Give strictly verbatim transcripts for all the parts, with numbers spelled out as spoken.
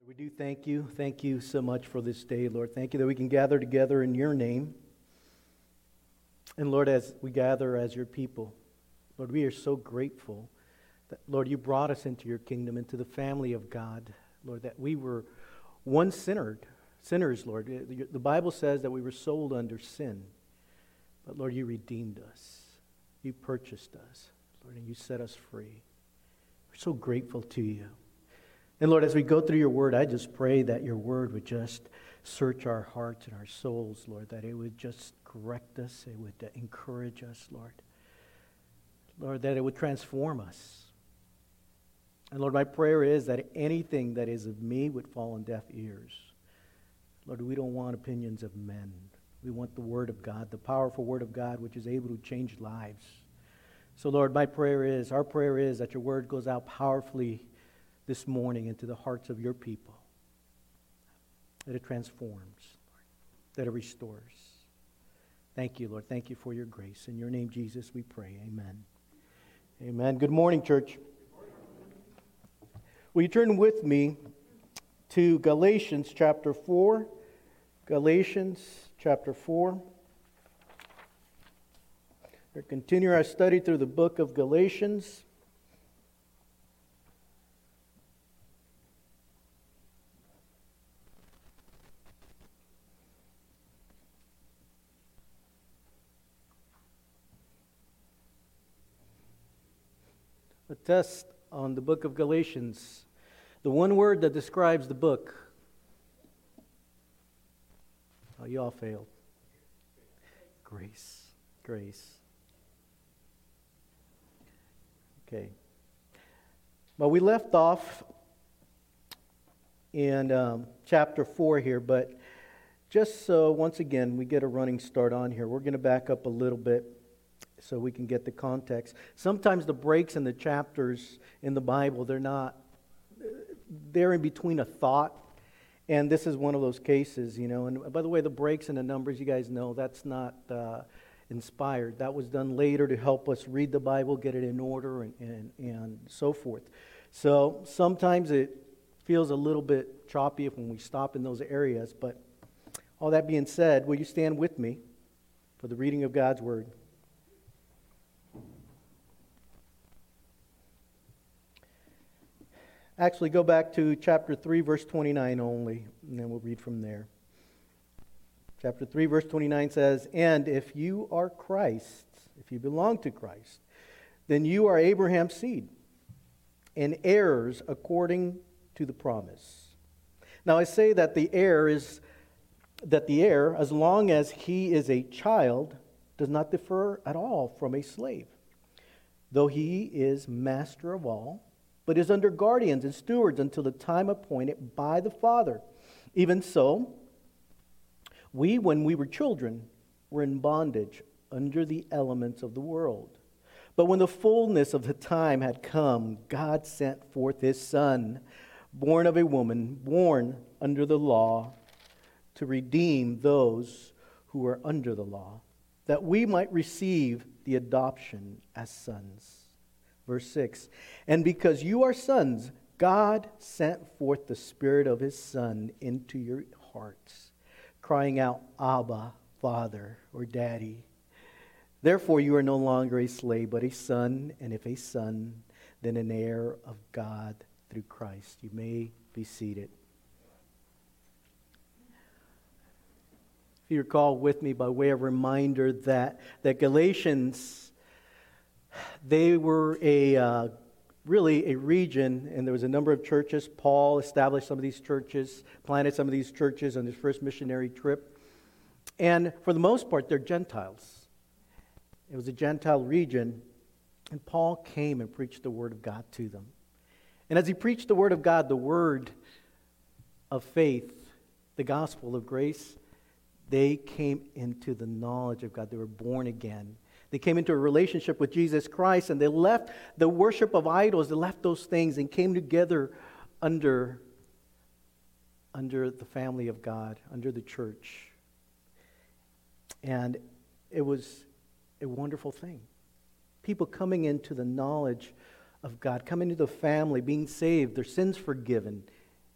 We do thank you. Thank you so much for this day, Lord. Thank you that we can gather together in your name. And Lord, as we gather as your people, Lord, we are so grateful that, Lord, you brought us into your kingdom, into the family of God. Lord, that we were once sinner, sinners, Lord. The Bible says that we were sold under sin. But Lord, you redeemed us. You purchased us, Lord, and you set us free. We're so grateful to you. And Lord, as we go through your word, I just pray that your word would just search our hearts and our souls, Lord, that it would just correct us, it would encourage us, Lord. Lord, that it would transform us. And Lord, my prayer is that anything that is of me would fall on deaf ears. Lord, we don't want opinions of men. We want the word of God, the powerful word of God, which is able to change lives. So Lord, my prayer is, our prayer is that your word goes out powerfully this morning into the hearts of your people. That it transforms, Lord, that it restores. Thank you, Lord. Thank you for your grace. In your name, Jesus, we pray. Amen. Amen. Good morning, church. Will you turn with me to Galatians chapter four? Galatians chapter four. We're continuing our study through the book of Galatians. A test on the book of Galatians. The one word that describes the book. Oh, you all failed. Grace. Grace. Okay. Well, we left off in um, chapter four here, but just so once again we get a running start on here, we're going to back up a little bit so we can get the context. Sometimes the breaks in the chapters in the Bible, they're not, they're in between a thought, and this is one of those cases, you know. And by the way, the breaks and the numbers, you guys know, that's not uh, inspired. That was done later to help us read the Bible, get it in order, and, and, and so forth. So sometimes it feels a little bit choppy when we stop in those areas, but all that being said, will you stand with me for the reading of God's Word? Actually, go back to chapter three, verse twenty-nine only, and then we'll read from there. Chapter three, verse twenty-nine says, "And if you are Christ's, if you belong to Christ, then you are Abraham's seed, and heirs according to the promise." Now I say that the heir is, that the heir, as long as he is a child, does not differ at all from a slave, though he is master of all, but is under guardians and stewards until the time appointed by the Father. Even so, we, when we were children, were in bondage under the elements of the world. But when the fullness of the time had come, God sent forth His Son, born of a woman, born under the law, to redeem those who were under the law, that we might receive the adoption as sons. Verse six, "And because you are sons, God sent forth the Spirit of His Son into your hearts, crying out, 'Abba, Father,' or Daddy. Therefore you are no longer a slave, but a son, and if a son, then an heir of God through Christ." You may be seated. If you recall with me, by way of reminder, that, that Galatians, they were a uh, really a region, and there was a number of churches. Paul established some of these churches, planted some of these churches on his first missionary trip. And for the most part, they're Gentiles. It was a Gentile region, and Paul came and preached the Word of God to them. And as he preached the Word of God, the Word of faith, the gospel of grace, they came into the knowledge of God. They were born again. They came into a relationship with Jesus Christ, and they left the worship of idols. They left those things and came together under, under the family of God, under the church. And it was a wonderful thing. People coming into the knowledge of God, coming into the family, being saved, their sins forgiven,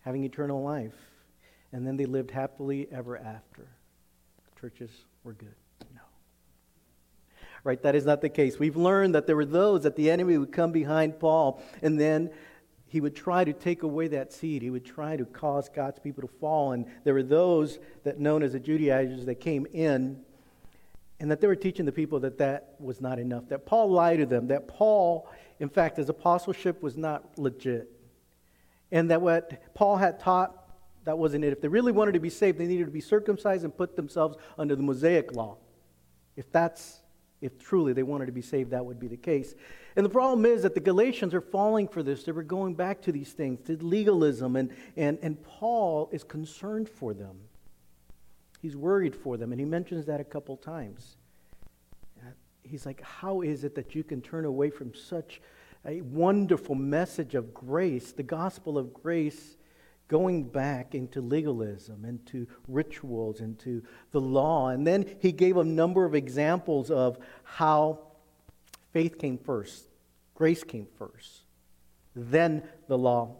having eternal life. And then they lived happily ever after. Churches were good. No. Right? That is not the case. We've learned that there were those that the enemy would come behind Paul, and then he would try to take away that seed. He would try to cause God's people to fall. And there were those that known as the Judaizers that came in, and that they were teaching the people that that was not enough. That Paul lied to them. That Paul, in fact, his apostleship was not legit. And that what Paul had taught, that wasn't it. If they really wanted to be saved, they needed to be circumcised and put themselves under the Mosaic law. If that's, if truly they wanted to be saved, that would be the case. And the problem is that the Galatians are falling for this. They were going back to these things, to legalism, and, and, and Paul is concerned for them. He's worried for them, and he mentions that a couple times. He's like, how is it that you can turn away from such a wonderful message of grace, the gospel of grace, going back into legalism, into rituals, into the law? And then he gave a number of examples of how faith came first, grace came first, then the law.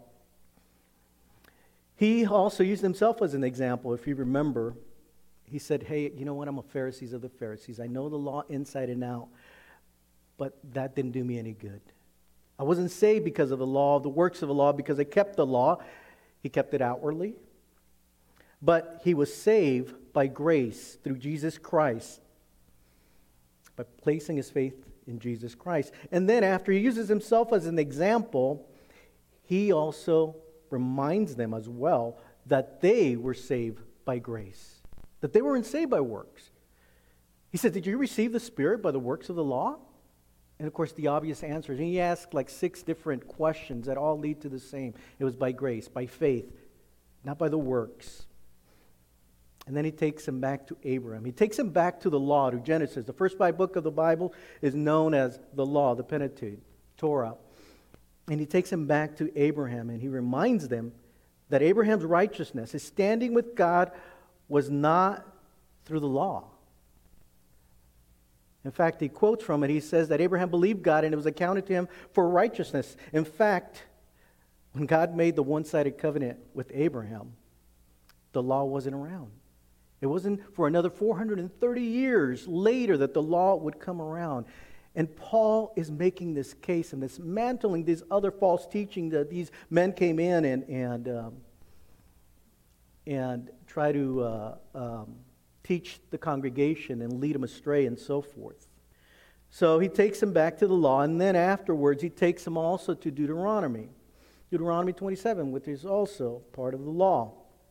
He also used himself as an example, if you remember. He said, hey, you know what? I'm a Pharisee of the Pharisees. I know the law inside and out, but that didn't do me any good. I wasn't saved because of the law, the works of the law, because I kept the law. He kept it outwardly. But he was saved by grace through Jesus Christ, by placing his faith in Jesus Christ. And then after he uses himself as an example, he also reminds them as well that they were saved by grace, that they weren't saved by works. He said, did you receive the Spirit by the works of the law? And of course, the obvious answer is, and he asked like six different questions that all lead to the same. It was by grace, by faith, not by the works. And then he takes him back to Abraham. He takes him back to the law, to Genesis. The first five books of the Bible is known as the law, the Pentateuch, Torah. And he takes him back to Abraham, and he reminds them that Abraham's righteousness, his standing with God, was not through the law. In fact, he quotes from it. He says that Abraham believed God and it was accounted to him for righteousness. In fact, when God made the one-sided covenant with Abraham, the law wasn't around. It wasn't for another four hundred thirty years later that the law would come around. And Paul is making this case and dismantling this other false teaching that these men came in and and um, and try to uh, um, teach the congregation and lead them astray and so forth. So he takes them back to the law, and then afterwards he takes them also to Deuteronomy. Deuteronomy twenty-seven, which is also part of the law.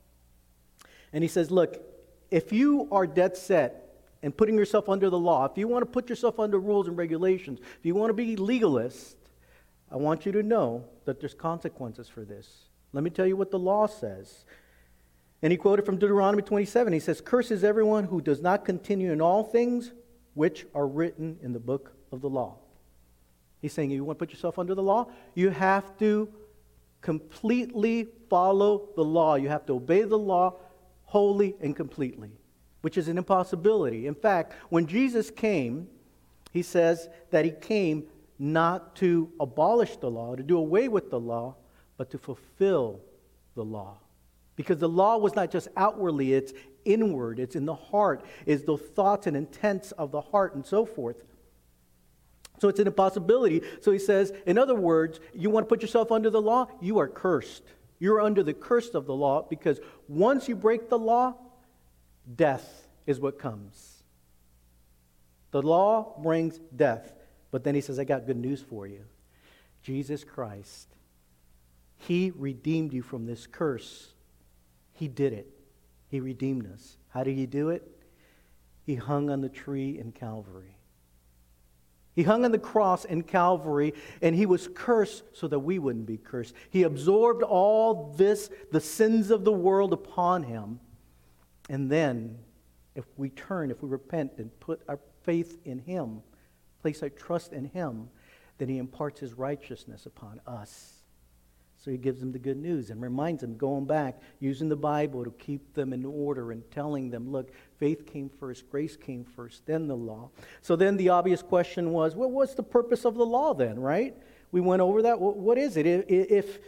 And he says, look, if you are dead set and putting yourself under the law, if you want to put yourself under rules and regulations, if you want to be legalist, I want you to know that there's consequences for this. Let me tell you what the law says. And he quoted from Deuteronomy twenty-seven. He says, cursed is everyone who does not continue in all things which are written in the book of the law. He's saying, you want to put yourself under the law? You have to completely follow the law. You have to obey the law wholly and completely, which is an impossibility. In fact, when Jesus came, he says that he came not to abolish the law, to do away with the law, but to fulfill the law. Because the law was not just outwardly, it's inward, it's in the heart, it's the thoughts and intents of the heart and so forth. So it's an impossibility. So he says, in other words, you want to put yourself under the law? You are cursed. You're under the curse of the law, because once you break the law, death is what comes. The law brings death. But then he says, I got good news for you. Jesus Christ, he redeemed you from this curse. He did it. He redeemed us. How did he do it? He hung on the tree in Calvary. He hung on the cross in Calvary, and he was cursed so that we wouldn't be cursed. He absorbed all this, the sins of the world, upon him. And then, if we turn, if we repent and put our faith in him, place our trust in him, then he imparts his righteousness upon us. So he gives them the good news and reminds them, going back, using the Bible to keep them in order and telling them, look, faith came first, grace came first, then the law. So then the obvious question was, well, what's the purpose of the law then, right? We went over that. What is it? If,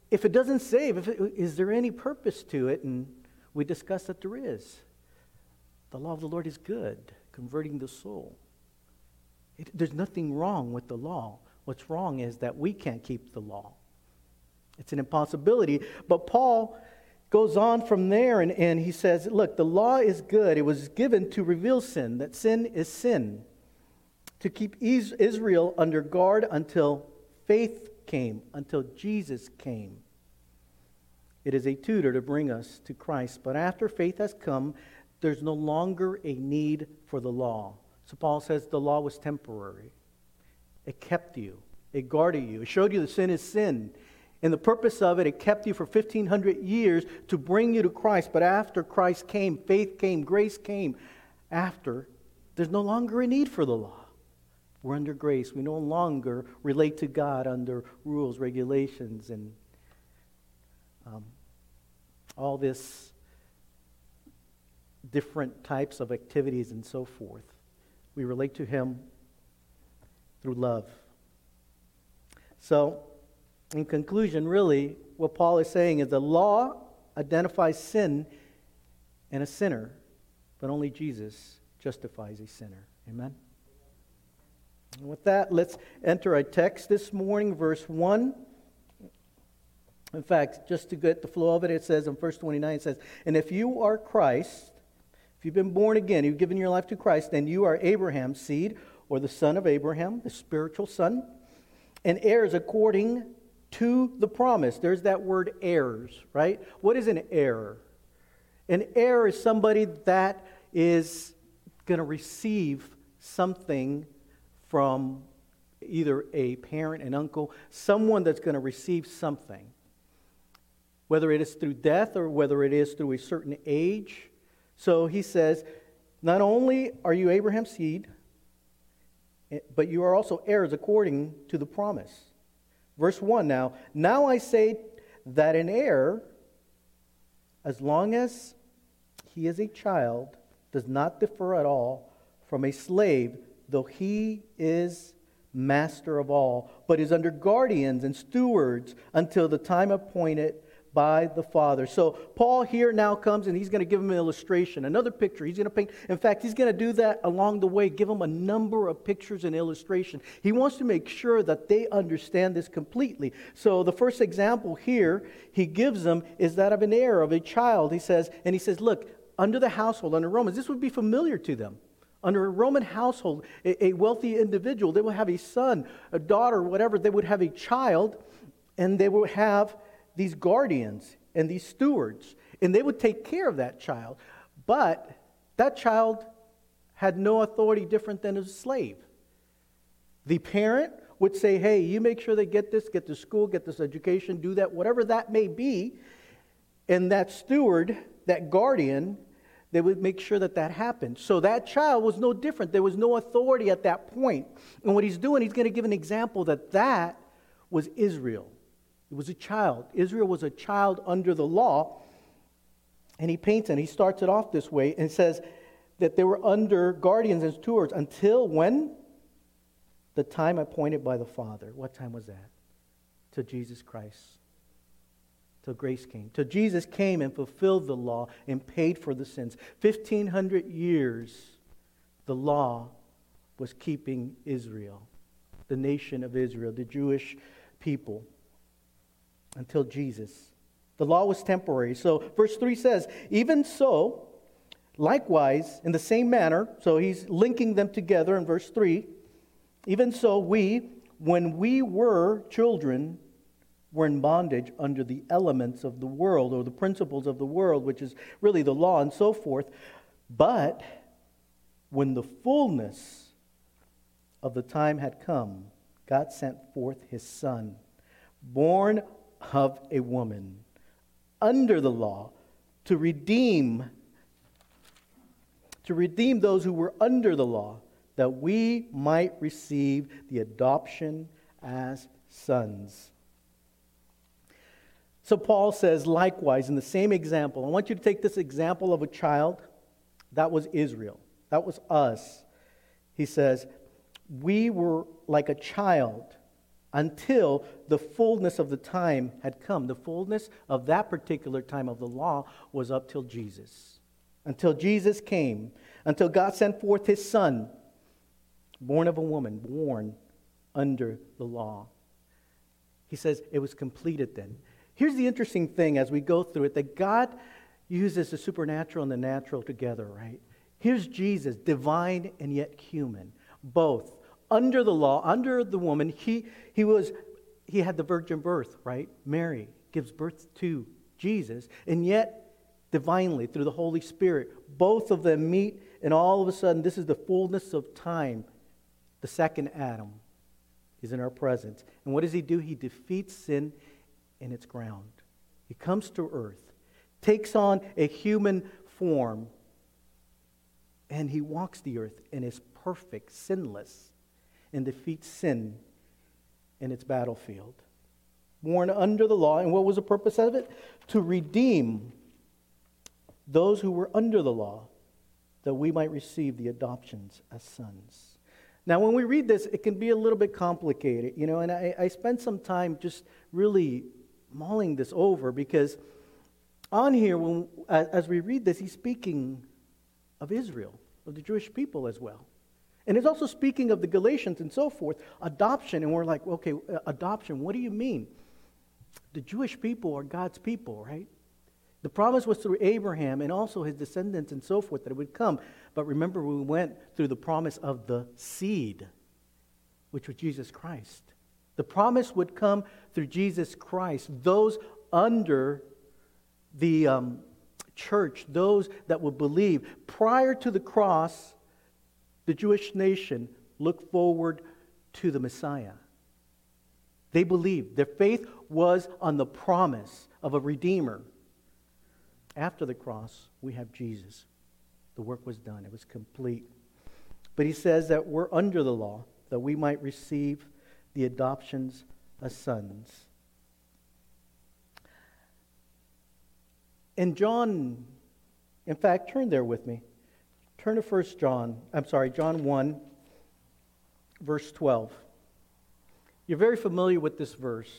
if it doesn't save, if it, is there any purpose to it? And we discussed that there is. The law of the Lord is good, converting the soul. It, there's nothing wrong with the law. What's wrong is that we can't keep the law. It's an impossibility. But Paul goes on from there and, and he says, look, the law is good. It was given to reveal sin, that sin is sin, to keep Israel under guard until faith came, until Jesus came. It is a tutor to bring us to Christ. But after faith has come, there's no longer a need for the law. So Paul says the law was temporary. It kept you. It guarded you. It showed you that sin is sin. And the purpose of it, it kept you for fifteen hundred years to bring you to Christ. But after Christ came, faith came, grace came. After, there's no longer a need for the law. We're under grace. We no longer relate to God under rules, regulations, and um, all this different types of activities and so forth. We relate to Him through love. So, in conclusion, really, what Paul is saying is the law identifies sin and a sinner, but only Jesus justifies a sinner. Amen? And with that, let's enter our text this morning, verse one. In fact, just to get the flow of it, it says in verse twenty-nine, it says, and if you are Christ, if you've been born again, you've given your life to Christ, then you are Abraham's seed, or the son of Abraham, the spiritual son, and heirs according to the promise. There's that word heirs, right? What is an heir? An heir is somebody that is going to receive something from either a parent, an uncle, someone that's going to receive something. Whether it is through death or whether it is through a certain age. So he says, not only are you Abraham's seed, but you are also heirs according to the promise. Verse one now, now I say that an heir, as long as he is a child, does not differ at all from a slave, though he is master of all, but is under guardians and stewards until the time appointed by the Father. So Paul here now comes and he's going to give him an illustration, another picture. He's going to paint. In fact, he's going to do that along the way, give them a number of pictures and illustration. He wants to make sure that they understand this completely. So the first example here he gives them is that of an heir, of a child. He says, and he says, look, under the household, under Romans, this would be familiar to them. Under a Roman household, a, a wealthy individual, they would have a son, a daughter, whatever. They would have a child, and they would have these guardians and these stewards, and they would take care of that child. But that child had no authority different than a slave. The parent would say, hey, you make sure they get this, get to school, get this education, do that, whatever that may be. And that steward, that guardian, they would make sure that that happened. So that child was no different. There was no authority at that point. And what he's doing, he's going to give an example that that was Israel. It was a child. Israel was a child under the law. And he paints it. He starts it off this way and says that they were under guardians and stewards until when? The time appointed by the Father. What time was that? Till Jesus Christ. Till grace came. Till Jesus came and fulfilled the law and paid for the sins. fifteen hundred years the law was keeping Israel, the nation of Israel, the Jewish people, until Jesus. The law was temporary. So verse three says, even so, likewise, in the same manner, so he's linking them together in verse three, even so we, when we were children, were in bondage under the elements of the world, or the principles of the world, which is really the law and so forth. But when the fullness of the time had come, God sent forth His Son, born of a woman, under the law, to redeem, to redeem those who were under the law, that we might receive the adoption as sons. So Paul says, likewise, in the same example, I want you to take this example of a child. That was Israel. That was us. He says, we were like a child until the fullness of the time had come. The fullness of that particular time of the law was up till Jesus. Until Jesus came. Until God sent forth His Son, born of a woman, born under the law. He says it was completed then. Here's the interesting thing as we go through it, that God uses the supernatural and the natural together, right? Here's Jesus, divine and yet human, both. Under the law, under the woman, he he was he had the virgin birth, right? Mary gives birth to Jesus, and yet divinely through the Holy Spirit, both of them meet, and all of a sudden, this is the fullness of time. The second Adam is in our presence. And what does He do? He defeats sin in its ground. He comes to earth, takes on a human form, and He walks the earth and is perfect, sinless, and defeats sin in its battlefield. Born under the law, and what was the purpose of it? To redeem those who were under the law, that we might receive the adoptions as sons. Now, when we read this, it can be a little bit complicated, you know, and I, I spent some time just really mulling this over, because on here, when as we read this, he's speaking of Israel, of the Jewish people as well. And it's also speaking of the Galatians and so forth, adoption, and we're like, okay, adoption, what do you mean? The Jewish people are God's people, right? The promise was through Abraham and also his descendants and so forth that it would come. But remember, we went through the promise of the seed, which was Jesus Christ. The promise would come through Jesus Christ. Those under the um, church, those that would believe. Prior to the cross, the Jewish nation looked forward to the Messiah. They believed. Their faith was on the promise of a Redeemer. After the cross, we have Jesus. The work was done. It was complete. But he says that we're under the law, that we might receive the adoptions as sons. And John, in fact, turn there with me. Turn to First John, I'm sorry, John one, verse twelve. You're very familiar with this verse.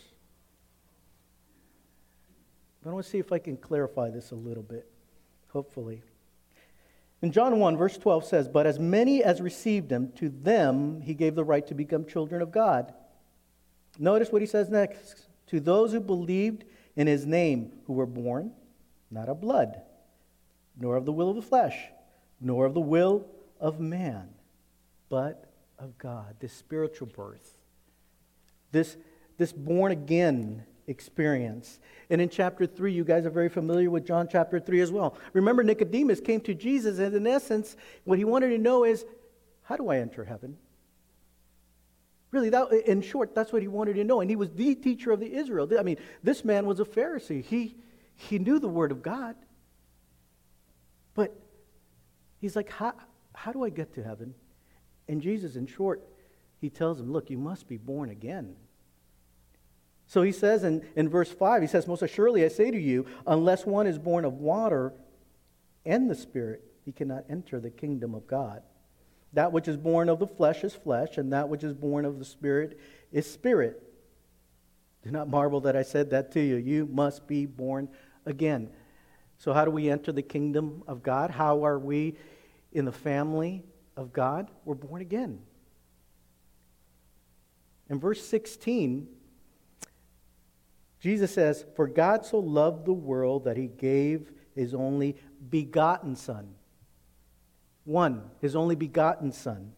But I want to see if I can clarify this a little bit, hopefully. In John one, verse twelve says, "But as many as received Him, to them He gave the right to become children of God." Notice what He says next. "To those who believed in His name, who were born, not of blood, nor of the will of the flesh, nor of the will of man, but of God." This spiritual birth. This, this born again experience. And in chapter three, you guys are very familiar with John chapter three as well. Remember, Nicodemus came to Jesus, and in essence, what he wanted to know is, how do I enter heaven? Really, that, in short, that's what he wanted to know. And he was the teacher of the Israel. I mean, this man was a Pharisee. He, he knew the Word of God. But he's like, how, how do I get to heaven? And Jesus, in short, he tells him, look, you must be born again. So he says in, in verse five, he says, "Most assuredly I say to you, unless one is born of water and the Spirit, he cannot enter the kingdom of God. That which is born of the flesh is flesh, and that which is born of the Spirit is spirit. Do not marvel that I said that to you. You must be born again." So how do we enter the kingdom of God? How are we in the family of God? We're born again. In verse sixteen, Jesus says, "For God so loved the world that He gave His only begotten Son." One, His only begotten Son.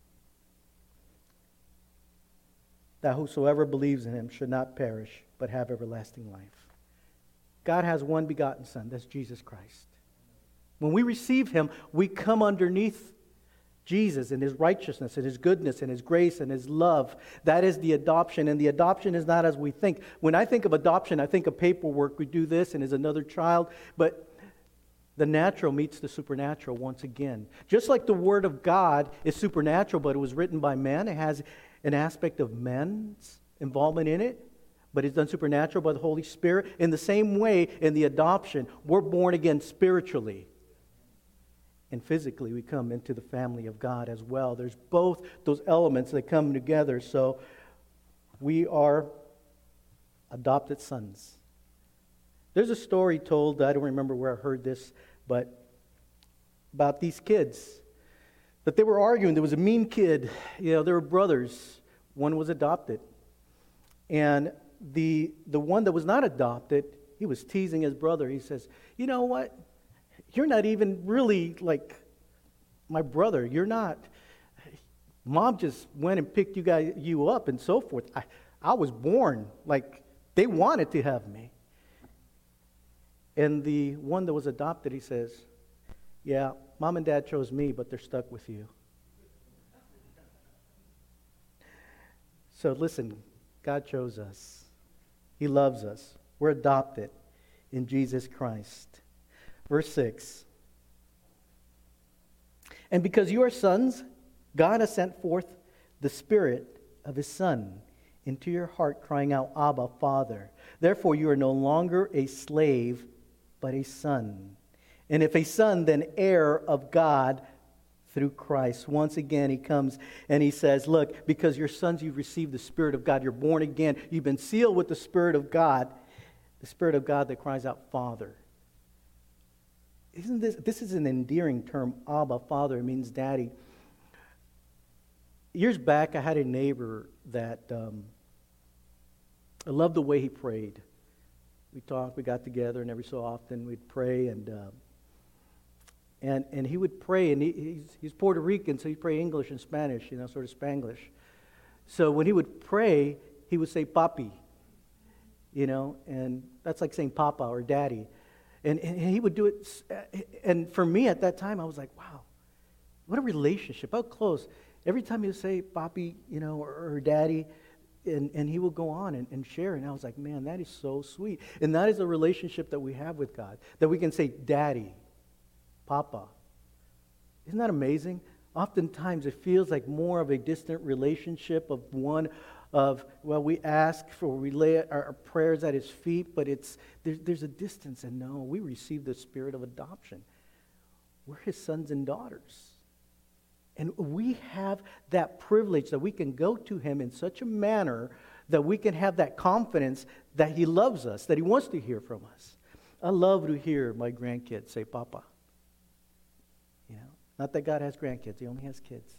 "That whosoever believes in Him should not perish, but have everlasting life." God has one begotten Son. That's Jesus Christ. When we receive Him, we come underneath Jesus and His righteousness and His goodness and His grace and His love. That is the adoption. And the adoption is not as we think. When I think of adoption, I think of paperwork. We do this and is another child. But the natural meets the supernatural once again. Just like the Word of God is supernatural, but it was written by man. It has an aspect of man's involvement in it. But it's done supernatural by the Holy Spirit. In the same way, in the adoption, we're born again spiritually. And physically, we come into the family of God as well. There's both those elements that come together. So We are adopted sons. There's a story told, I don't remember where I heard this, but about these kids. That they were arguing. There was a mean kid. You know, they were brothers. One was adopted. And the the one that was not adopted, he was teasing his brother. He says, you know what? You're not even really like my brother. You're not. Mom just went and picked you guys you up and so forth. I, I was born. Like, they wanted to have me. And the one that was adopted, he says, yeah, Mom and Dad chose me, but they're stuck with you. So listen, God chose us. He loves us. We're adopted in Jesus Christ. Verse six. And because you are sons, God has sent forth the Spirit of His Son into your heart, crying out, Abba, Father. Therefore you are no longer a slave, but a son. And if a son, then heir of God through Christ. Once again, he comes and he says, look, because you're sons, you've received the Spirit of God. You're born again. You've been sealed with the Spirit of God. The Spirit of God that cries out, Father. Isn't this, this is an endearing term, Abba, Father. It means daddy. Years back, I had a neighbor that um, I loved the way he prayed. We talked, we got together, and every so often we'd pray, and uh, and and he would pray, and he, he's he's Puerto Rican, so he'd pray English and Spanish, you know, sort of Spanglish. So when he would pray, he would say "papi," you know, and that's like saying "papa" or "daddy," and and he would do it. And for me at that time, I was like, wow, what a relationship, how close. Every time he would say "papi," you know, or, or "daddy." And, and he will go on and, and share. And I was like, man, that is so sweet. And that is a relationship that we have with God. That we can say, Daddy, Papa. Isn't that amazing? Oftentimes it feels like more of a distant relationship of one of, well, we ask for, we lay our, our prayers at His feet, but it's there's, there's a distance. And no, we receive the spirit of adoption. We're His sons and daughters. And we have that privilege that we can go to Him in such a manner that we can have that confidence that He loves us, that He wants to hear from us. I love to hear my grandkids say, Papa. You know, not that God has grandkids, He only has kids.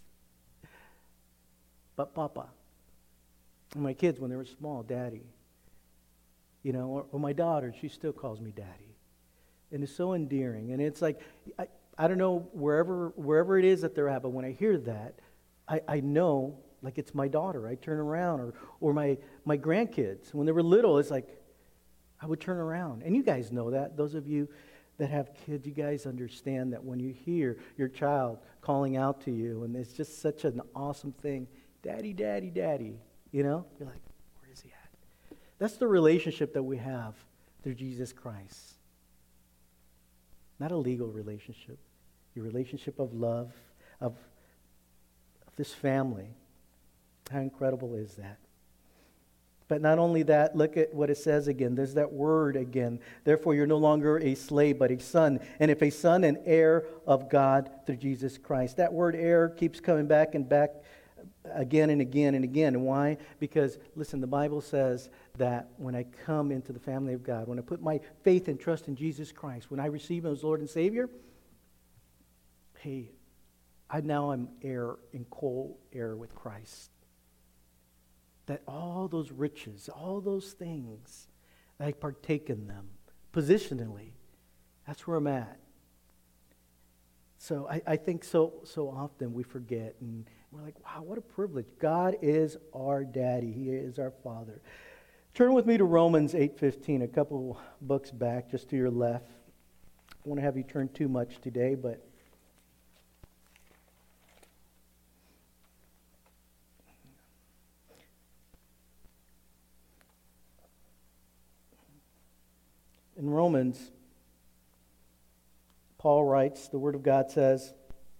But Papa. And my kids, when they were small, Daddy. You know, or, or my daughter, she still calls me Daddy. And it's so endearing. And it's like, I, I don't know wherever wherever it is that they're at, but when I hear that, I, I know like it's my daughter. I turn around, or or my, my grandkids. When they were little, it's like I would turn around. And you guys know that. Those of you that have kids, you guys understand that when you hear your child calling out to you, and it's just such an awesome thing, Daddy, Daddy, Daddy, you know? You're like, where is he at? That's the relationship that we have through Jesus Christ. Not a legal relationship. Your relationship of love, of, of this family. How incredible is that? But not only that, look at what it says again. There's that word again. Therefore, you're no longer a slave, but a son. And if a son, an heir of God through Jesus Christ. That word heir keeps coming back and back again and again and again. And why? Because, listen, the Bible says that when I come into the family of God, when I put my faith and trust in Jesus Christ, when I receive Him as Lord and Savior, hey, I now am heir and co-heir with Christ. That all those riches, all those things, that I partake in them positionally, that's where I'm at. So I, I think so so often we forget, and we're like, wow, what a privilege. God is our daddy. He is our Father. Turn with me to Romans eight fifteen, a couple books back, just to your left. I don't want to have you turn too much today, but in Romans, Paul writes, the Word of God says,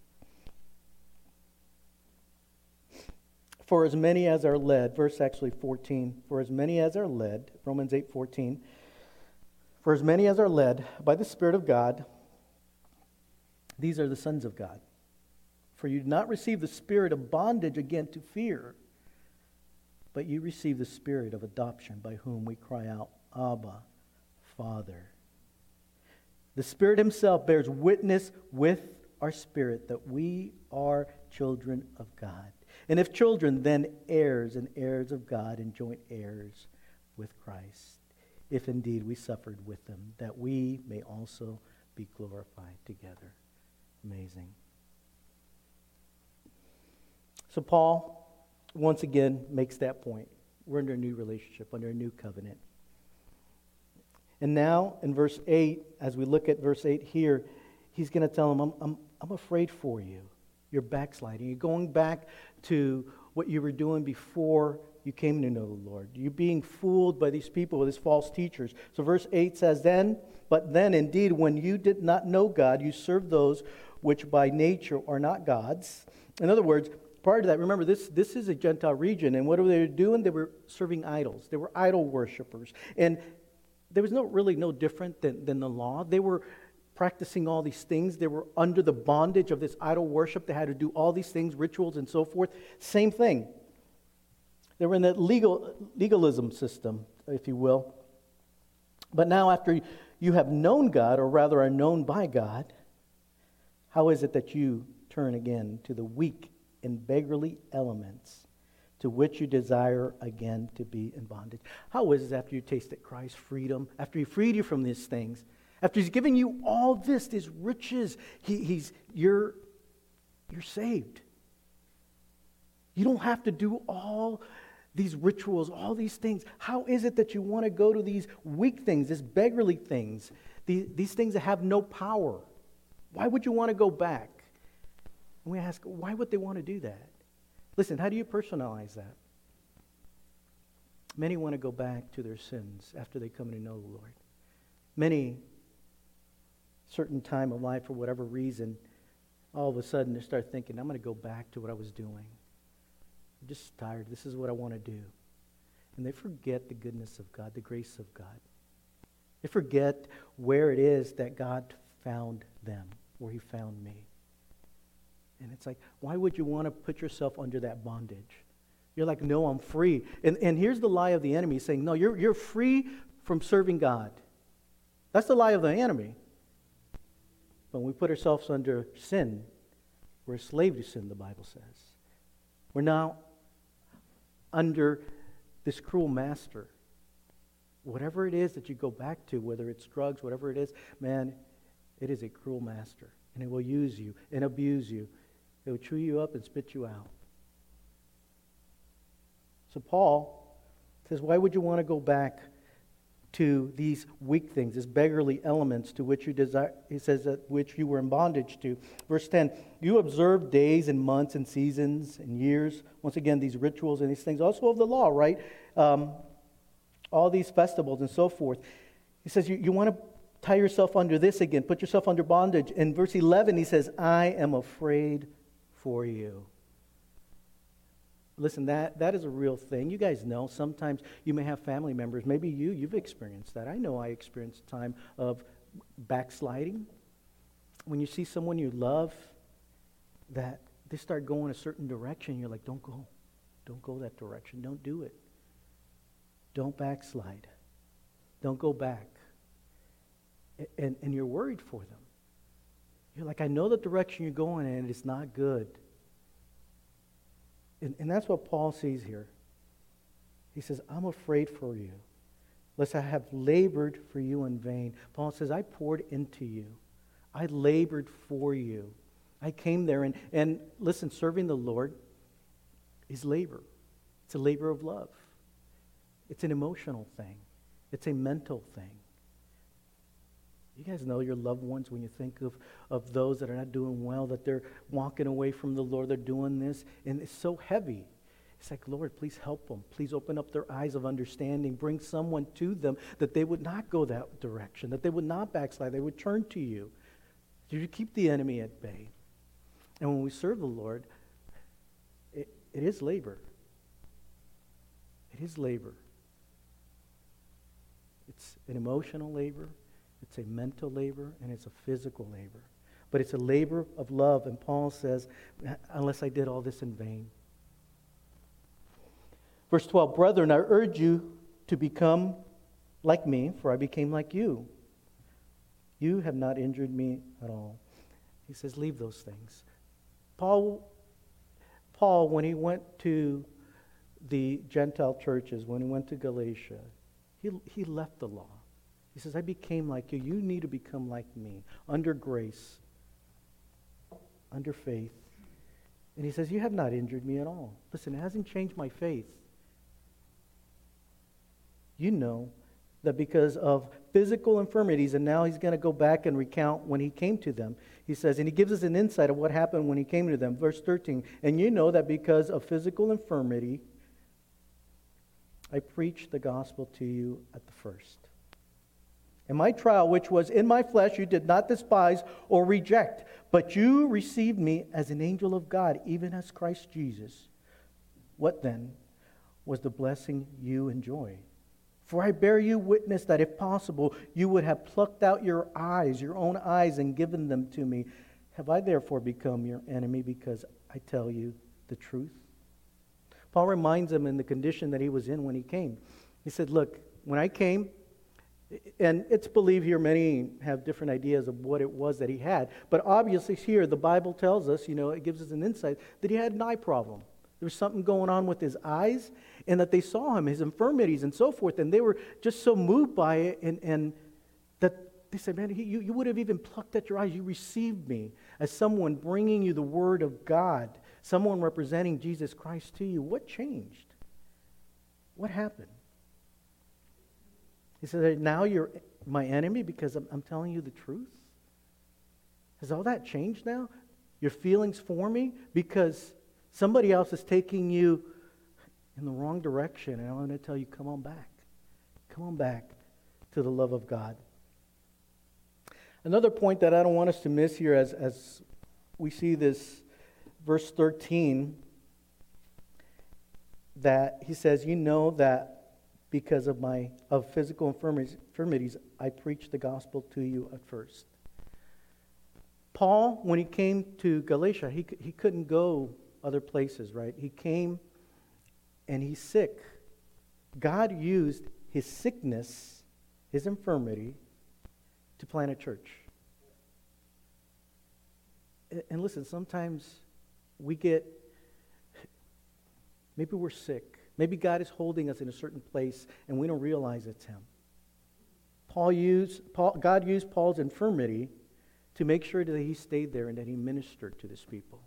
for as many as are led, verse actually fourteen, for as many as are led, Romans eight fourteen, for as many as are led by the Spirit of God, these are the sons of God. For you did not receive the spirit of bondage again to fear, but you received the Spirit of adoption by whom we cry out, Abba, Father. The Spirit himself bears witness with our spirit that we are children of God. And if children, then heirs and heirs of God and joint heirs with Christ, if indeed we suffered with him, that we may also be glorified together. Amazing. So Paul, once again, makes that point. We're under a new relationship, under a new covenant. And now, in verse eight, as we look at verse eight here, he's going to tell them, I'm, I'm, I'm afraid for you. You're backsliding. You're going back to what you were doing before you came to know the Lord. You're being fooled by these people, these false teachers. So verse eight says, Then, but then indeed, when you did not know God, you served those which by nature are not God's. In other words, prior to that, remember, this, this is a Gentile region, and what were they doing? They were serving idols. They were idol worshipers. And there was no really no different than, than the law. They were practicing all these things. They were under the bondage of this idol worship. They had to do all these things, rituals and so forth. Same thing. They were in that legal legalism system, if you will. But now after you have known God, or rather are known by God, how is it that you turn again to the weak and beggarly elements to which you desire again to be in bondage? How is it after you tasted Christ's freedom, after he freed you from these things, after he's given you all this, these riches, he, he's you're you're saved. You don't have to do all these rituals, all these things. How is it that you want to go to these weak things, these beggarly things, these, these things that have no power? Why would you want to go back? And we ask, why would they want to do that? Listen, how do you personalize that? Many want to go back to their sins after they come to know the Lord. Many, certain time of life, for whatever reason, all of a sudden they start thinking, I'm going to go back to what I was doing. I'm just tired. This is what I want to do. And they forget the goodness of God, the grace of God. They forget where it is that God found them, where he found me. And it's like, why would you want to put yourself under that bondage? You're like, no, I'm free. And, and here's the lie of the enemy saying, no, you're, you're free from serving God. That's the lie of the enemy. But when we put ourselves under sin, we're a slave to sin, the Bible says. We're now under this cruel master. Whatever it is that you go back to, whether it's drugs, whatever it is, man, it is a cruel master. And it will use you and abuse you. It will chew you up and spit you out. So Paul says, why would you want to go back to these weak things, these beggarly elements to which you desire, he says, that which you were in bondage to. Verse ten, you observe days and months and seasons and years. Once again, these rituals and these things, also of the law, right? Um, all these festivals and so forth. He says, you, you want to tie yourself under this again, put yourself under bondage. In verse eleven, he says, I am afraid for you. Listen, that, that is a real thing. You guys know sometimes you may have family members. Maybe you, you've experienced that. I know I experienced a time of backsliding. When you see someone you love, that they start going a certain direction, you're like, don't go. Don't go that direction. Don't do it. Don't backslide. Don't go back. And, and you're worried for them. You're like, I know the direction you're going in, and it's not good. And, and that's what Paul sees here. He says, I'm afraid for you, lest I have labored for you in vain. Paul says, I poured into you. I labored for you. I came there, and, and listen, serving the Lord is labor. It's a labor of love. It's an emotional thing. It's a mental thing. You guys know your loved ones, when you think of, of those that are not doing well, that they're walking away from the Lord, they're doing this, and it's so heavy. It's like, Lord, please help them. Please open up their eyes of understanding. Bring someone to them that they would not go that direction, that they would not backslide. They would turn to you. You keep the enemy at bay. And when we serve the Lord, it, it is labor. It is labor. It's an emotional labor. It's a mental labor, and it's a physical labor. But it's a labor of love, and Paul says, unless I did all this in vain. Verse twelve, brethren, I urge you to become like me, for I became like you. You have not injured me at all. He says, leave those things. Paul, Paul, when he went to the Gentile churches, when he went to Galatia, he, he left the law. He says, I became like you. You need to become like me, under grace, under faith. And he says, you have not injured me at all. Listen, it hasn't changed my faith. You know that because of physical infirmities, and now he's going to go back and recount when he came to them. He says, and he gives us an insight of what happened when he came to them. Verse thirteen, and you know that because of physical infirmity, I preached the gospel to you at the first. And my trial, which was in my flesh, you did not despise or reject, but you received me as an angel of God, even as Christ Jesus. What then was the blessing you enjoy? For I bear you witness that if possible, you would have plucked out your eyes, your own eyes, and given them to me. Have I therefore become your enemy because I tell you the truth? Paul reminds them in the condition that he was in when he came. He said, look, when I came, and it's believed here many have different ideas of what it was that he had, but obviously here the Bible tells us, you know, it gives us an insight that he had an eye problem. There was something going on with his eyes, and that they saw him, his infirmities and so forth, and they were just so moved by it, and, and that they said, man, he, you, you would have even plucked at your eyes. You received me as someone bringing you the Word of God, someone representing Jesus Christ to you. What changed? What happened? He said, now you're my enemy because I'm, I'm telling you the truth? Has all that changed now? Your feelings for me? Because somebody else is taking you in the wrong direction, and I want to tell you, come on back. Come on back to the love of God. Another point that I don't want us to miss here as, as we see this verse thirteen, that he says, you know that because of my of physical infirmities, infirmities, I preached the gospel to you at first. Paul, when he came to Galatia, he, he couldn't go other places, right? He came and he's sick. God used his sickness, his infirmity, to plant a church. And listen, sometimes we get, maybe we're sick. Maybe God is holding us in a certain place and we don't realize it's Him. Paul used, Paul, God used Paul's infirmity to make sure that he stayed there and that he ministered to this people.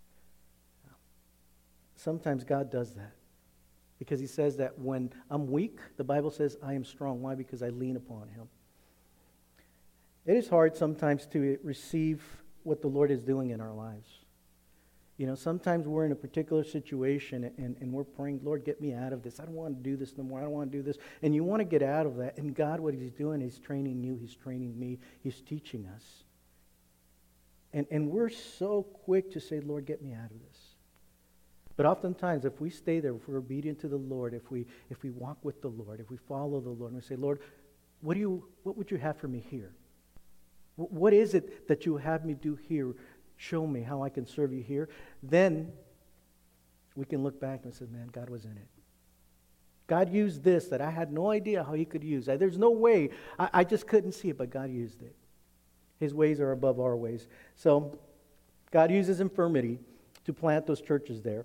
Sometimes God does that because He says that when I'm weak, the Bible says I am strong. Why? Because I lean upon Him. It is hard sometimes to receive what the Lord is doing in our lives. You know, sometimes we're in a particular situation and, and we're praying, Lord, get me out of this. I don't want to do this no more. I don't want to do this. And you want to get out of that. And God, what He's doing, He's training you. He's training me. He's teaching us. And, and we're so quick to say, Lord, get me out of this. But oftentimes, if we stay there, if we're obedient to the Lord, if we if we walk with the Lord, if we follow the Lord, and we say, Lord, what do you what would you have for me here? What is it that you have me do here? Show me how I can serve you here. Then we can look back and say, man, God was in it. God used this that I had no idea how He could use. There's no way. I, I just couldn't see it, but God used it. His ways are above our ways. So God uses infirmity to plant those churches there.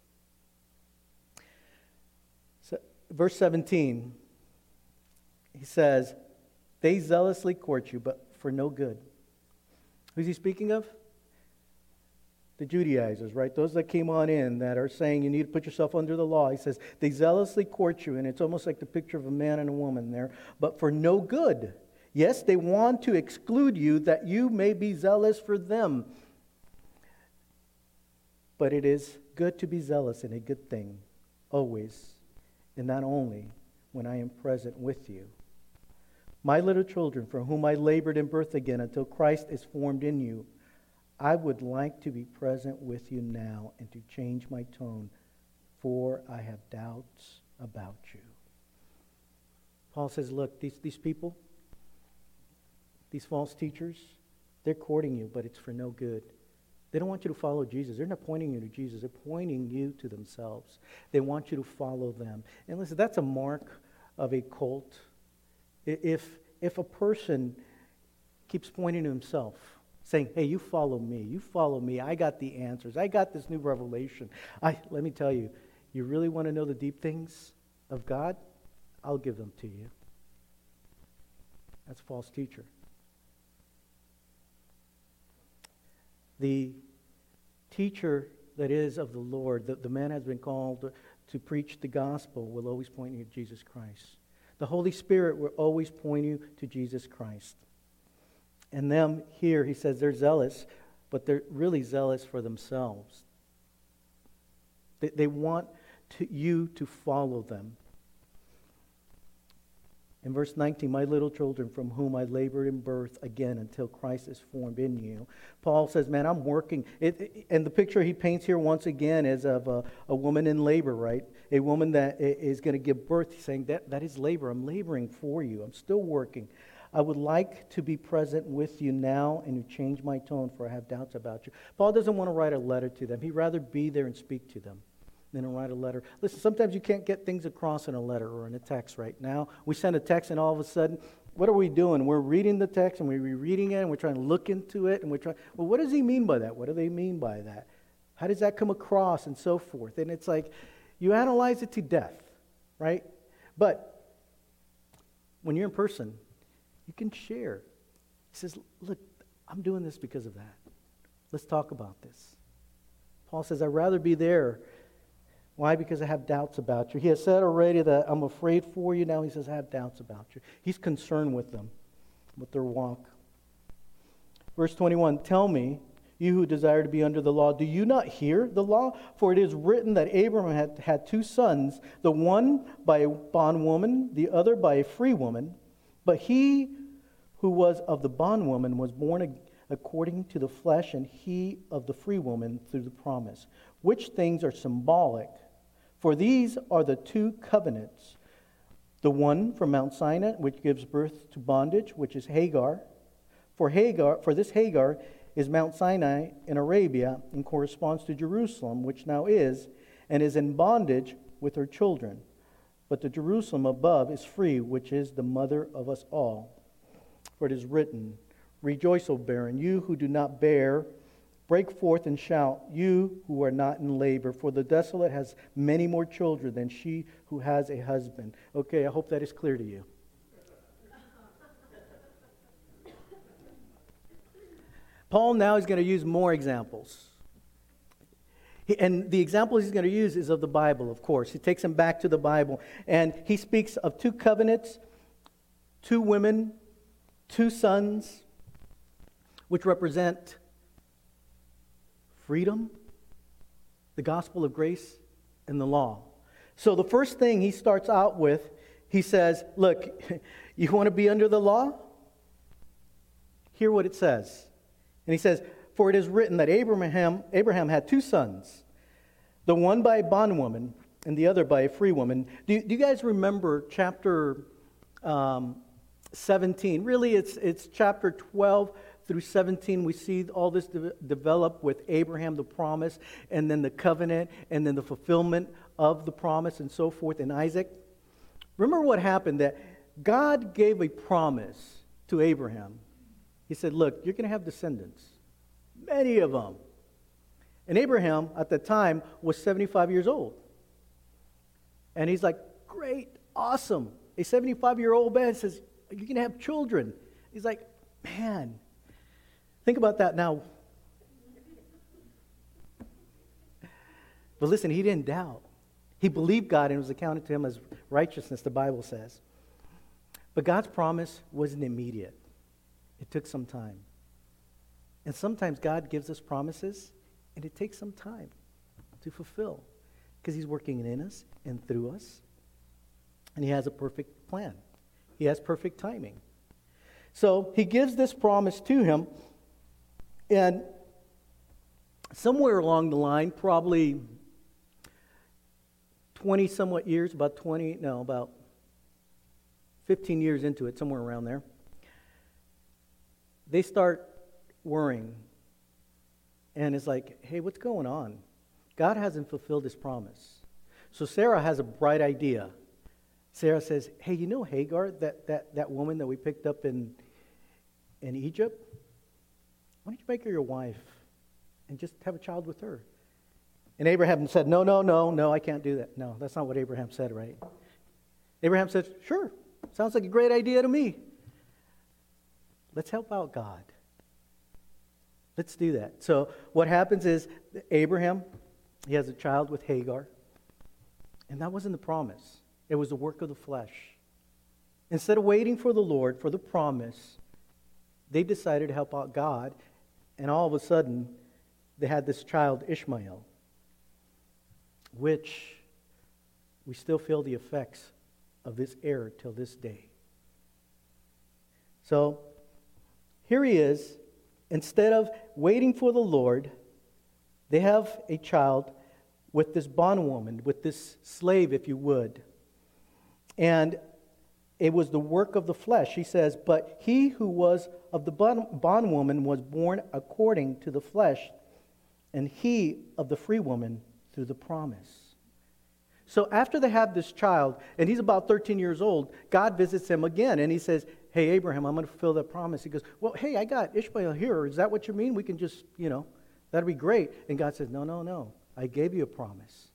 So, verse seventeen, he says, they zealously court you, but for no good. Who's he speaking of? The Judaizers, right? Those that came on in that are saying you need to put yourself under the law. He says, they zealously court you, and it's almost like the picture of a man and a woman there, but for no good. Yes, they want to exclude you that you may be zealous for them. But it is good to be zealous in a good thing, always, and not only when I am present with you. My little children, for whom I labored in birth again until Christ is formed in you, I would like to be present with you now and to change my tone, for I have doubts about you. Paul says, look, these, these people, these false teachers, they're courting you, but it's for no good. They don't want you to follow Jesus. They're not pointing you to Jesus. They're pointing you to themselves. They want you to follow them. And listen, that's a mark of a cult. If, if a person keeps pointing to himself, saying, hey, you follow me, you follow me, I got the answers, I got this new revelation. I, let me tell you, you really want to know the deep things of God? I'll give them to you. That's a false teacher. The teacher that is of the Lord, the, the man has been called to preach the gospel, will always point you to Jesus Christ. The Holy Spirit will always point you to Jesus Christ. And them here, he says they're zealous, but they're really zealous for themselves. They, they want to, you to follow them. In verse nineteen, my little children from whom I labored in birth again until Christ is formed in you. Paul says, man, I'm working. It, it, and the picture he paints here once again is of a, a woman in labor, right? A woman that is going to give birth. He's saying, that, that is labor. I'm laboring for you. I'm still working. I would like to be present with you now and to change my tone, for I have doubts about you. Paul doesn't want to write a letter to them. He'd rather be there and speak to them than to write a letter. Listen, sometimes you can't get things across in a letter or in a text right now. We send a text and all of a sudden, what are we doing? We're reading the text and we're rereading it and we're trying to look into it and we're trying, well, what does he mean by that? What do they mean by that? How does that come across and so forth? And it's like, you analyze it to death, right? But when you're in person, you can share. He says, look, I'm doing this because of that. Let's talk about this. Paul says, I'd rather be there. Why? Because I have doubts about you. He has said already that I'm afraid for you. Now he says, I have doubts about you. He's concerned with them, with their walk. Verse twenty-one, tell me, you who desire to be under the law, do you not hear the law? For it is written that Abraham had, had two sons, the one by a bondwoman, the other by a free woman. But he who was of the bondwoman was born according to the flesh, and he of the free woman through the promise, which things are symbolic. For these are the two covenants, the one from Mount Sinai, which gives birth to bondage, which is Hagar. For Hagar, for this Hagar is Mount Sinai in Arabia, and corresponds to Jerusalem, which now is, and is in bondage with her children. But the Jerusalem above is free, which is the mother of us all. For it is written, rejoice, O barren, you who do not bear. Break forth and shout, you who are not in labor. For the desolate has many more children than she who has a husband. Okay, I hope that is clear to you. Paul now is going to use more examples. And the example he's going to use is of the Bible, of course. He takes him back to the Bible. And he speaks of two covenants, two women, two sons, which represent freedom, the gospel of grace, and the law. So the first thing he starts out with, he says, look, you want to be under the law? Hear what it says. And he says, for it is written that Abraham, Abraham had two sons, the one by a bondwoman and the other by a free woman. Do, do you guys remember chapter um, seventeen? Really, it's it's chapter twelve through seventeen. We see all this de- develop with Abraham, the promise, and then the covenant, and then the fulfillment of the promise, and so forth, in Isaac. Remember what happened, that God gave a promise to Abraham. He said, look, you're going to have descendants, many of them. And Abraham, at the time, was seventy-five years old. And he's like, great, awesome. A seventy-five-year-old man says, you're going to have children. He's like, man, think about that now. But listen, he didn't doubt. He believed God, and it was accounted to him as righteousness, the Bible says. But God's promise wasn't immediate. It took some time. And sometimes God gives us promises, and it takes some time to fulfill, because he's working in us and through us. And he has a perfect plan. He has perfect timing. So he gives this promise to him, and somewhere along the line, probably twenty somewhat years, about twenty, no, about fifteen years into it, somewhere around there, they start worrying. and is like, hey, what's going on? God hasn't fulfilled his promise. So Sarah has a bright idea. Sarah says, hey, you know Hagar, that, that, that woman that we picked up in, in Egypt? Why don't you make her your wife and just have a child with her? And Abraham said, no, no, no, no, I can't do that. No, that's not what Abraham said, right? Abraham said, sure, sounds like a great idea to me. Let's help out God. Let's do that. So what happens is Abraham, he has a child with Hagar. And that wasn't the promise. It was the work of the flesh. Instead of waiting for the Lord, for the promise, they decided to help out God. And all of a sudden, they had this child, Ishmael, which we still feel the effects of this error till this day. So, here he is. Instead of waiting for the Lord, they have a child with this bondwoman, with this slave, if you would. And it was the work of the flesh. He says, but he who was of the bondwoman was born according to the flesh, and he of the free woman through the promise. So after they have this child, and he's about thirteen years old, God visits him again, and he says, hey, Abraham, I'm going to fulfill that promise. He goes, well, hey, I got Ishmael here. Is that what you mean? We can just, you know, that'd be great. And God says, no, no, no. I gave you a promise.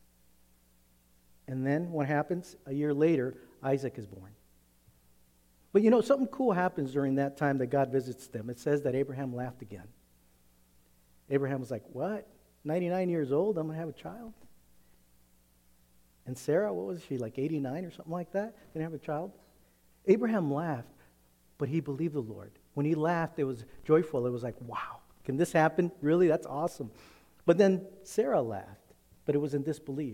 And then what happens? A year later, Isaac is born. But you know, something cool happens during that time that God visits them. It says that Abraham laughed again. Abraham was like, what? ninety-nine years old, I'm going to have a child? And Sarah, what was she, like eighty-nine or something like that? Didn't have a child? Abraham laughed, but he believed the Lord. When he laughed, it was joyful. It was like, wow, can this happen? Really? That's awesome. But then Sarah laughed, but it was in disbelief.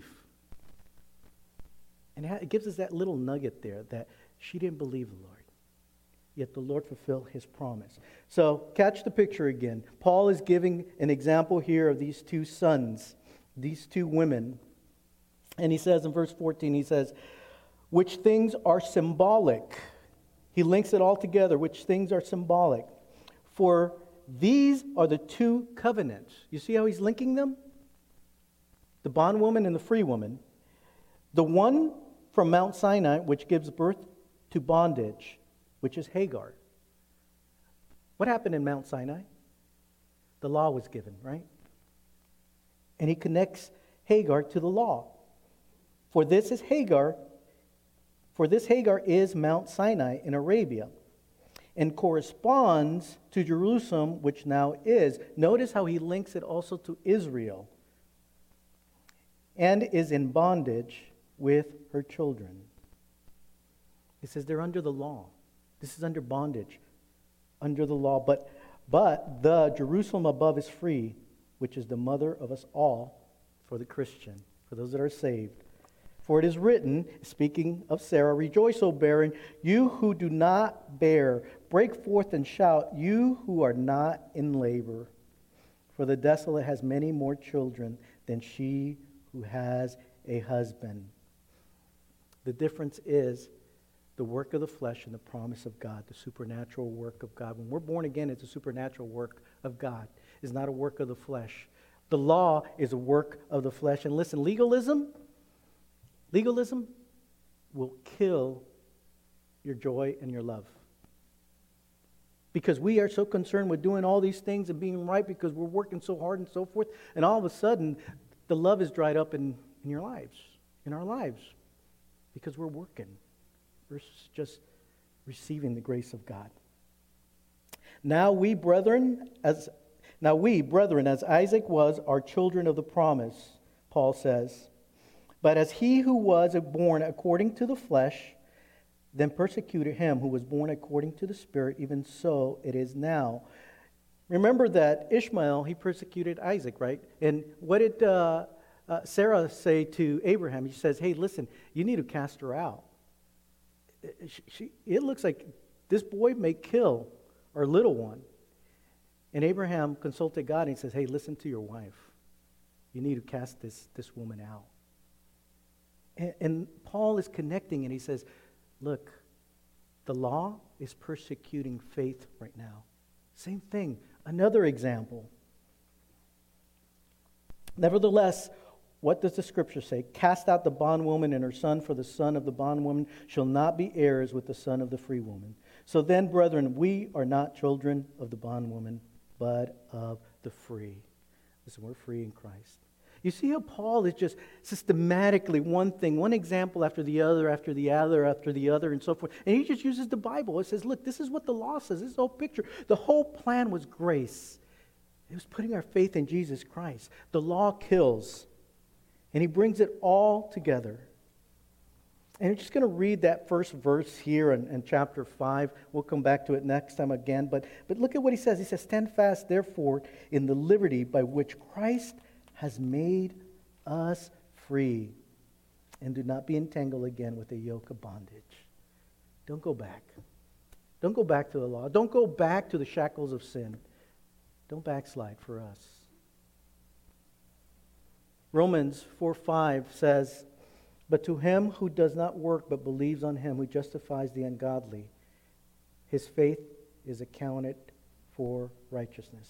And it gives us that little nugget there that she didn't believe the Lord. Yet the Lord fulfilled his promise. So catch the picture again. Paul is giving an example here of these two sons, these two women. And he says in verse fourteen, he says, which things are symbolic. He links it all together, which things are symbolic. For these are the two covenants. You see how he's linking them? The bondwoman and the free woman. The one from Mount Sinai, which gives birth to bondage, which is Hagar. What happened in Mount Sinai? The law was given, right? And he connects Hagar to the law. For this is Hagar, for this Hagar is Mount Sinai in Arabia, and corresponds to Jerusalem, which now is. Notice how he links it also to Israel, and is in bondage with her children. He says they're under the law. This is under bondage, under the law. But, but the Jerusalem above is free, which is the mother of us all for the Christian, for those that are saved. For it is written, speaking of Sarah, rejoice, O barren, you who do not bear. Break forth and shout, you who are not in labor. For the desolate has many more children than she who has a husband. The difference is the work of the flesh and the promise of God, the supernatural work of God. When we're born again, it's a supernatural work of God. It's not a work of the flesh. The law is a work of the flesh. And listen, legalism, legalism will kill your joy and your love. Because we are so concerned with doing all these things and being right because we're working so hard and so forth. And all of a sudden, the love is dried up in, in your lives, in our lives. Because we're working versus just receiving the grace of God. Now we, brethren, as now we, brethren, as Isaac was, are children of the promise, Paul says. But as he who was born according to the flesh, then persecuted him who was born according to the Spirit, even so it is now. Remember that Ishmael, he persecuted Isaac, right? And what did uh, uh, Sarah say to Abraham? She says, hey, listen, you need to cast her out. She, she, it looks like this boy may kill our little one. And Abraham consulted God and he says, hey, listen to your wife. You need to cast this, this woman out. And, and Paul is connecting and he says, look, the law is persecuting faith right now. Same thing. Another example. Nevertheless, what does the scripture say? Cast out the bondwoman and her son, for the son of the bondwoman shall not be heirs with the son of the free woman. So then, brethren, we are not children of the bondwoman, but of the free. Listen, we're free in Christ. You see how Paul is just systematically one thing, one example after the other, after the other, after the other, and so forth. And he just uses the Bible. It says, look, this is what the law says. This is the whole picture. The whole plan was grace. It was putting our faith in Jesus Christ. The law kills. And he brings it all together. And I'm just going to read that first verse here in, in chapter five. We'll come back to it next time again. But, but look at what he says. He says, stand fast, therefore, in the liberty by which Christ has made us free. And do not be entangled again with a yoke of bondage. Don't go back. Don't go back to the law. Don't go back to the shackles of sin. Don't backslide for us. Romans four five says, but to him who does not work but believes on him who justifies the ungodly, his faith is accounted for righteousness.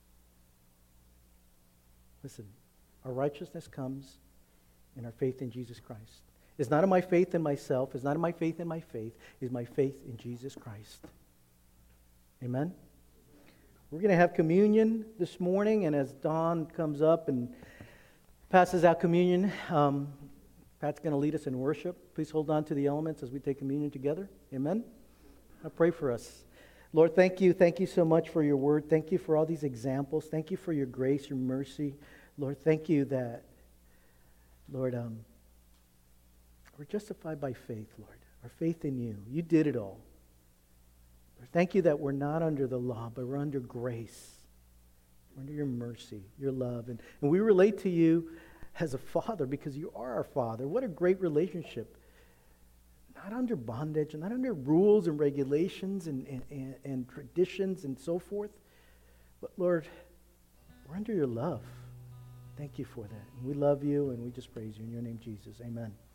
Listen, our righteousness comes in our faith in Jesus Christ. It's not in my faith in myself. It's not in my faith in my faith. It's my faith in Jesus Christ. Amen? We're going to have communion this morning, and as Don comes up and passes out communion, um, Pat's going to lead us in worship. Please hold on to the elements as we take communion together. Amen? I pray for us. Lord, thank you. Thank you so much for your word. Thank you for all these examples. Thank you for your grace, your mercy. Lord, thank you that, Lord, um, we're justified by faith, Lord. Our faith in you. You did it all. Lord, thank you that we're not under the law, but we're under grace. We're under your mercy, your love. And, and we relate to you as a father because you are our father. What a great relationship. Not under bondage, and not under rules and regulations and, and, and, and traditions and so forth. But Lord, we're under your love. Thank you for that. And we love you and we just praise you in your name, Jesus. Amen.